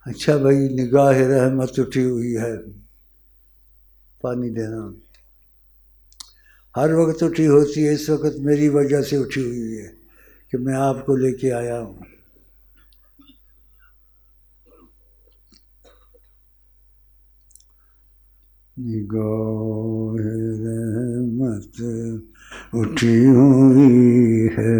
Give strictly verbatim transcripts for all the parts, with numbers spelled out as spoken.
اچھا بھائی، نگاہ رحمت اٹھی ہوئی ہے، پانی دینا ہر وقت اٹھی ہوتی ہے، اس وقت میری وجہ سے اٹھی ہوئی ہے کہ میں آپ کو لے کے آیا ہوں۔ نگاہ رحمت اٹھی ہوئی ہے،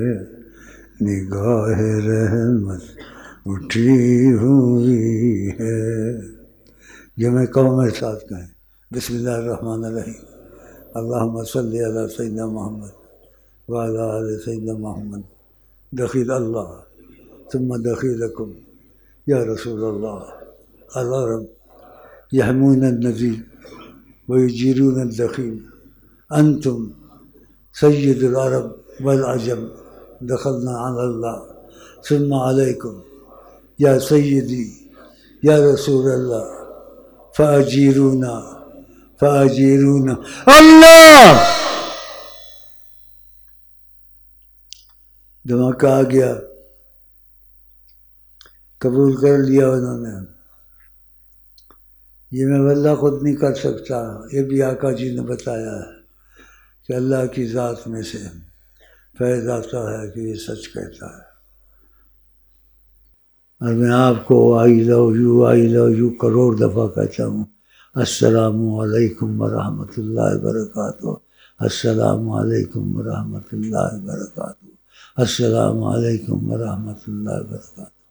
نگاہ رحمت اٹھی ہوئی ہے۔ جو میں کہوں میرے ساتھ کہیں، بسم اللہ الرحمن الرحیم، اللہم صلی علی سیدنا محمد وعلی آل سیدنا محمد، دخیل اللہ ثم دخیلکم یا رسول اللہ، العرب یحمون النذیر ویجیرون الدخیل، انتم سید العرب والعجم، دخلنا علی اللہ ثم علیکم یا سیدی یا رسول اللہ، فاجیرونا فاجیرونا اللہ۔ دھماکہ آ گیا، قبول کر لیا انہوں نے۔ یہ میں واللہ خود نہیں کر سکتا، یہ بھی آقا جی نے بتایا ہے کہ اللہ کی ذات میں سے فیض آتا ہے کہ یہ سچ کہتا ہے۔ اور میں آپ کو I love you I love you crore دفعہ کہتا ہوں، السلام علیکم ورحمۃ اللہ وبرکاتہ، السلام علیکم ورحمۃ اللہ وبرکاتہ، السلام علیکم ورحمۃ اللہ وبرکاتہ۔